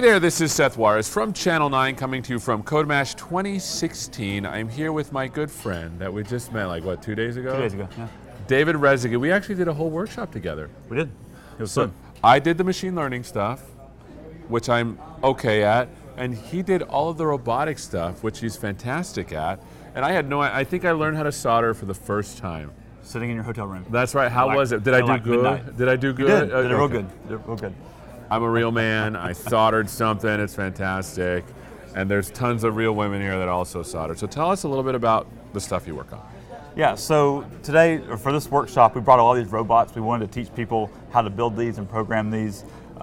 there, this is Seth Juarez from Channel 9 coming to you from CodeMash 2016. I'm here with my good friend that we just met, 2 days ago? 2 days ago, yeah. David Reziger. We actually did a whole workshop together. We did. It was fun. I did the machine learning stuff, which I'm okay at, and he did all of the robotic stuff, which he's fantastic at. And I think I learned how to solder for the first time. Sitting in your hotel room. That's right. How was it? Did I do good? Midnight. Did I do good? You did. Did it real good. Did it real good. I'm a real man. I soldered something. It's fantastic. And there's tons of real women here that also solder. So tell us a little bit about the stuff you work on. Yeah, so today, or for this workshop, we brought all these robots. We wanted to teach people how to build these and program these.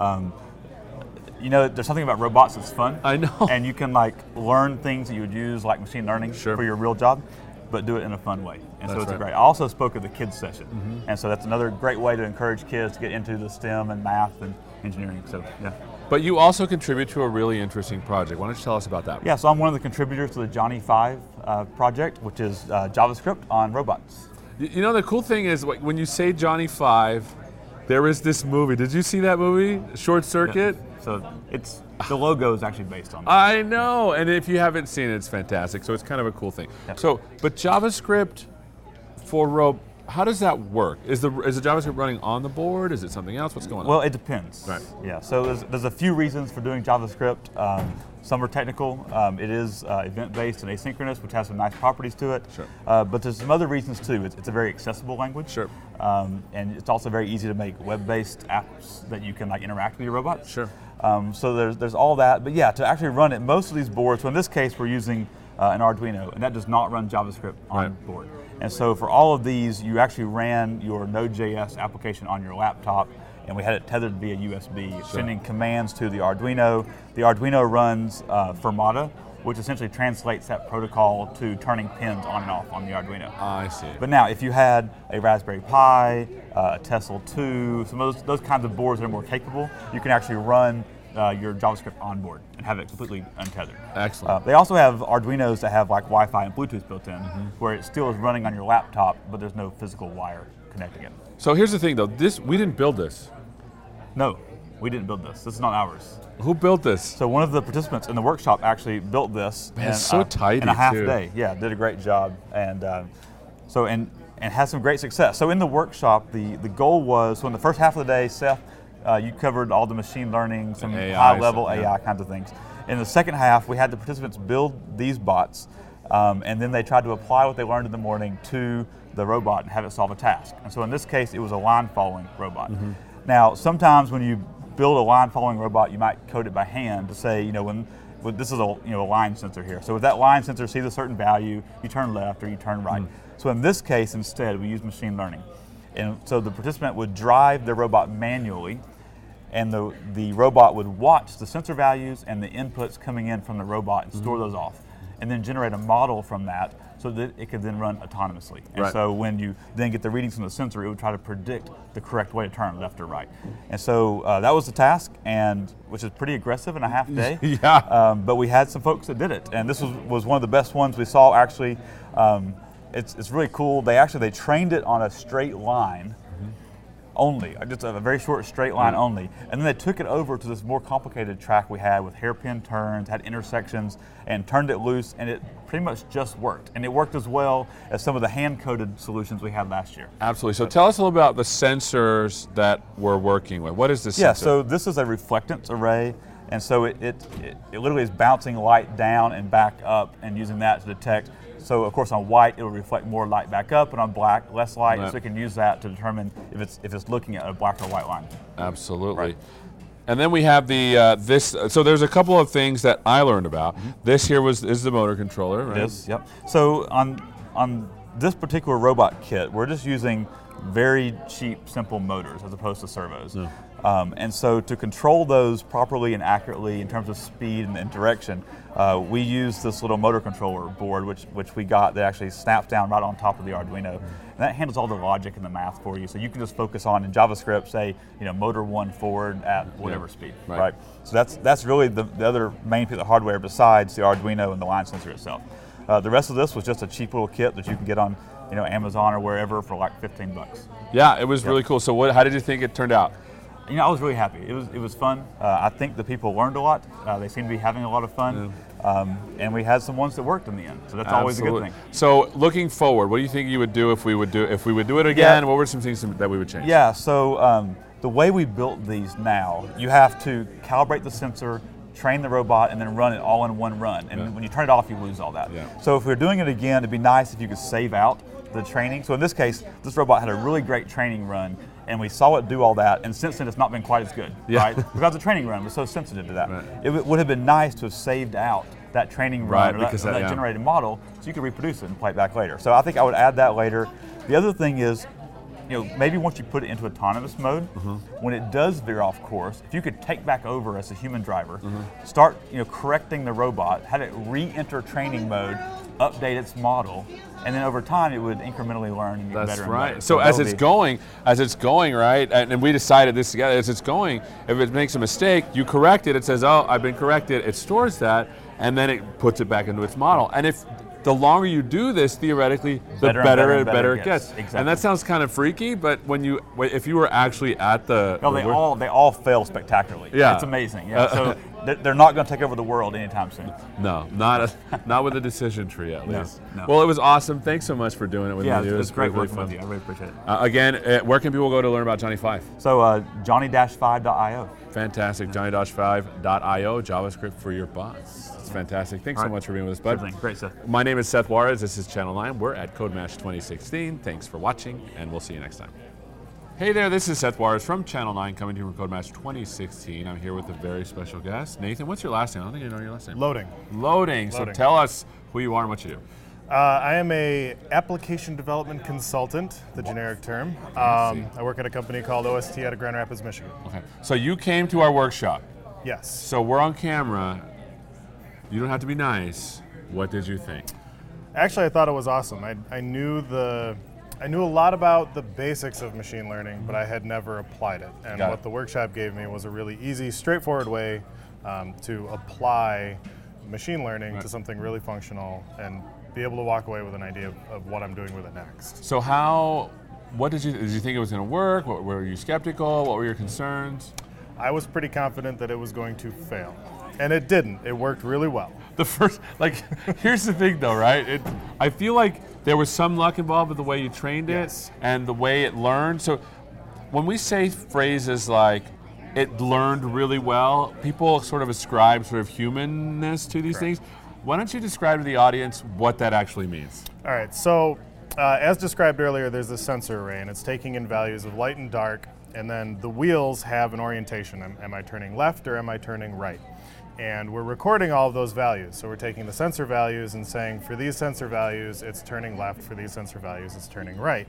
There's something about robots that's fun. I know. And you can learn things that you would use like machine learning for your real job, but do it in a fun way. And so it's great. I also spoke at the kids session. Mm-hmm. And so that's another great way to encourage kids to get into the STEM and math and engineering. So, yeah. But you also contribute to a really interesting project. Why don't you tell us about that? Yeah, so I'm one of the contributors to the Johnny 5 project, which is JavaScript on robots. The cool thing is when you say Johnny 5, there is this movie. Did you see that movie, Short Circuit? Yeah. So the logo is actually based on that. I know, and if you haven't seen it, it's fantastic. So it's kind of a cool thing. Yeah. But JavaScript for how does that work? Is the JavaScript running on the board? Is it something else? What's going on? Well, it depends. Right. Yeah. So there's a few reasons for doing JavaScript. Some are technical. It is event-based and asynchronous, which has some nice properties to it. Sure. But there's some other reasons too. It's a very accessible language. Sure. And it's also very easy to make web-based apps that you can interact with your robots. Sure. So there's all that. But yeah, to actually run it, most of these boards. So in this case, we're using an Arduino, and that does not run JavaScript on board. And so for all of these, you actually ran your Node.js application on your laptop, and we had it tethered via USB, sending commands to the Arduino. The Arduino runs Firmata, which essentially translates that protocol to turning pins on and off on the Arduino. I see. But now, if you had a Raspberry Pi, a Tesla 2, some of those kinds of boards that are more capable, you can actually run your JavaScript on board and have it completely untethered. Excellent. They also have Arduinos that have Wi-Fi and Bluetooth built in, where it still is running on your laptop, but there's no physical wire connecting it. So here's the thing, though. We didn't build this. No, we didn't build this. This is not ours. Who built this? So one of the participants in the workshop actually built this. Man, it's so tidy in a half too. day. Yeah, did a great job, and had some great success. So in the workshop, the goal was, so in the first half of the day, Seth, you covered all the machine learning, some high-level AI kinds of things. In the second half, we had the participants build these bots, and then they tried to apply what they learned in the morning to the robot and have it solve a task. And so in this case, it was a line-following robot. Mm-hmm. Now, sometimes when you build a line-following robot, you might code it by hand to say, when this is a line sensor here. So if that line sensor sees a certain value, you turn left or you turn right. So in this case, instead, we use machine learning. And so the participant would drive the robot manually, and the robot would watch the sensor values and the inputs coming in from the robot and store those off, and then generate a model from that so that it could then run autonomously. And so when you then get the readings from the sensor, it would try to predict the correct way to turn left or right. And so that was the task, which is pretty aggressive in a half day. Yeah. But we had some folks that did it, and this was one of the best ones we saw actually. It's really cool. They trained it on a straight line only, just a very short straight line only. And then they took it over to this more complicated track we had with hairpin turns, had intersections, and turned it loose, and it pretty much just worked. And it worked as well as some of the hand-coded solutions we had last year. Absolutely. So tell us a little about the sensors that we're working with. What is this sensor? Yeah, so this is a reflectance array. And so it literally is bouncing light down and back up and using that to detect. So of course on white it'll reflect more light back up, and on black less light. So it can use that to determine if it's looking at a black or white line. Absolutely. Right. And then we have the this. So there's a couple of things that I learned about. This here is the motor controller, right? It is. Yep. So on this particular robot kit, we're just using very cheap, simple motors as opposed to servos. Yeah. And so to control those properly and accurately in terms of speed and direction, we use this little motor controller board, which we got that actually snaps down right on top of the Arduino. And that handles all the logic and the math for you. So you can just focus on, in JavaScript, say, motor 1 forward at whatever speed, right? So that's really the other main piece of hardware besides the Arduino and the line sensor itself. The rest of this was just a cheap little kit that you can get on Amazon or wherever for like $15. Yeah, it was really cool. So how did you think it turned out? I was really happy. It was fun. I think the people learned a lot. They seem to be having a lot of fun. And we had some ones that worked in the end. So that's always a good thing. So looking forward, what do you think you would do if we would do it again? What were some things that we would change? Yeah. So the way we built these now, you have to calibrate the sensor, train the robot, and then run it all in one run. And when you turn it off, you lose all that. Yeah. So if we're doing it again, it'd be nice if you could save out the training. So in this case, this robot had a really great training run, and we saw it do all that, and since then it's not been quite as good, right? Because the training run was so sensitive to that. Right. It would have been nice to have saved out that training run, or that yeah. generated model, so you could reproduce it and play it back later. So I think I would add that later. The other thing is, maybe once you put it into autonomous mode, when it does veer off course, if you could take back over as a human driver, start correcting the robot, have it re-enter training mode, update its model, and then over time it would incrementally learn and get better and better. So as it's going, right, and we decided this together, as it's going, if it makes a mistake, you correct it, it says, oh, I've been corrected, it stores that, and then it puts it back into its model. And if the longer you do this, theoretically, the better it gets. Exactly. And that sounds kind of freaky, but if you were actually at the... No, they all fail spectacularly. Yeah. It's amazing. Yeah. So they're not going to take over the world anytime soon. No, not with a decision tree at least. No. Well, it was awesome. Thanks so much for doing it with me. Yeah, it was great really working fun. with you. I really appreciate it. Again, where can people go to learn about Johnny 5? So Johnny-5.io. Fantastic. Johnny-5.io, JavaScript for your bots. It's fantastic. Thanks so much for being with us, bud. Sure thing. Great, Seth. My name is Seth Juarez. This is Channel 9. We're at CodeMash 2016. Thanks for watching, and we'll see you next time. Hey there, this is Seth Juarez from Channel 9 coming to you from CodeMash 2016. I'm here with a very special guest. Nathan, what's your last name? I don't think I know your last name. Loading. So tell us who you are and what you do. I am a application development consultant, the generic term. I work at a company called OST out of Grand Rapids, Michigan. Okay. So you came to our workshop. Yes. So we're on camera. You don't have to be nice. What did you think? Actually, I thought it was awesome. I knew a lot about the basics of machine learning, but I had never applied it. And what the workshop gave me was a really easy, straightforward way to apply machine learning to something really functional and be able to walk away with an idea of what I'm doing with it next. So did you think it was going to work? Were you skeptical? What were your concerns? I was pretty confident that it was going to fail. And it didn't. It worked really well. Here's the thing though, right? I feel like there was some luck involved with the way you trained it and the way it learned. So when we say phrases like, it learned really well, people sort of ascribe sort of humanness to these things. Why don't you describe to the audience what that actually means? All right, so as described earlier, there's this sensor array, and it's taking in values of light and dark, and then the wheels have an orientation. Am I turning left or am I turning right? And we're recording all of those values. So we're taking the sensor values and saying, for these sensor values, it's turning left. For these sensor values, it's turning right.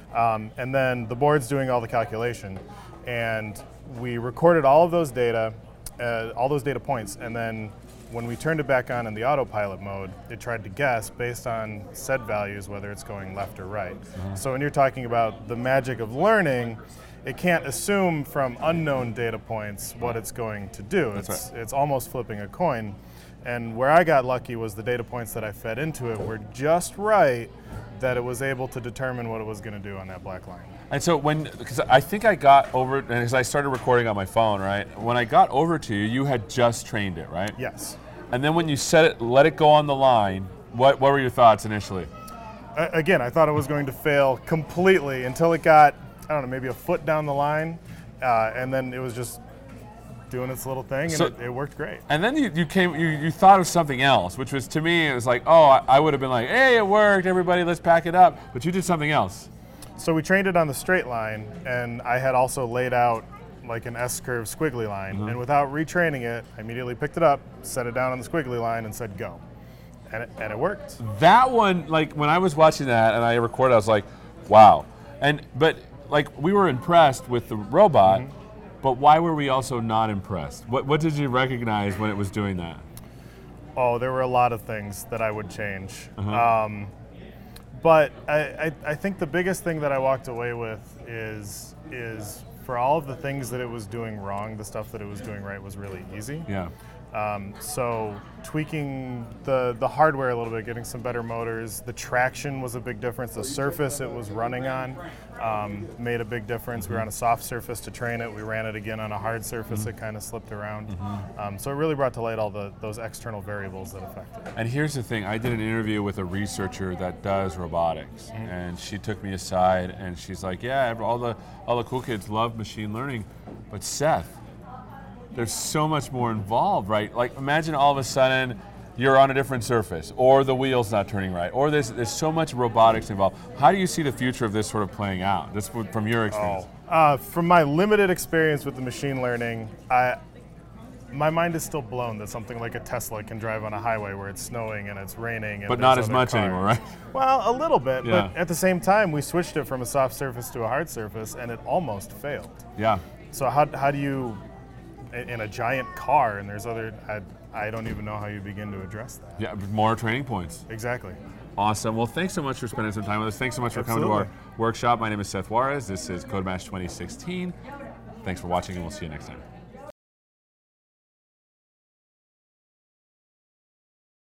And then the board's doing all the calculation. And we recorded all of those data, all those data points, and then when we turned it back on in the autopilot mode, it tried to guess based on set values whether it's going left or right. So when you're talking about the magic of learning, it can't assume from unknown data points what it's going to do. It's almost flipping a coin. And where I got lucky was the data points that I fed into it were just right that it was able to determine what it was going to do on that black line. And so because I think I got over it, and as I started recording on my phone, right? When I got over to you, you had just trained it, right? Yes. And then when you let it go on the line, what were your thoughts initially? Again, I thought it was going to fail completely until it got, I don't know, maybe a foot down the line, and then it was just doing its little thing, and it worked great. And then you thought of something else, which was, to me, it was like, oh, I would have been like, hey, it worked, everybody, let's pack it up. But you did something else. So we trained it on the straight line, and I had also laid out like an S-curve squiggly line, and without retraining it, I immediately picked it up, set it down on the squiggly line, and said go. And it worked. That one, like when I was watching that and I recorded, I was like, wow. But like we were impressed with the robot, but why were we also not impressed? What did you recognize when it was doing that? Oh, there were a lot of things that I would change. But I think the biggest thing that I walked away with is for all of the things that it was doing wrong, the stuff that it was doing right was really easy. Yeah. So tweaking the hardware a little bit, getting some better motors. The traction was a big difference. The surface it was running on made a big difference. We were on a soft surface to train it. We ran it again on a hard surface. It kind of slipped around. So it really brought to light all those external variables that affect it. And here's the thing, I did an interview with a researcher that does robotics, and she took me aside and she's like, yeah, all the cool kids love machine learning, but Seth, there's so much more involved, right? Like imagine all of a sudden you're on a different surface, or the wheel's not turning right, or there's so much robotics involved. How do you see the future of this sort of playing out, just from your experience? From my limited experience with the machine learning, my mind is still blown that something like a Tesla can drive on a highway where it's snowing and it's raining. And but not as much cars. Anymore, right? Well, a little bit, Yeah. but at the same time, we switched it from a soft surface to a hard surface, and it almost failed. Yeah. So how do you, in a giant car, and there's other, I don't even know how you begin to address that. Yeah, more training points. Exactly. Awesome. Well, thanks so much for spending some time with us. Thanks so much for coming to our workshop. My name is Seth Juarez. This is CodeMatch 2016. Thanks for watching, and we'll see you next time.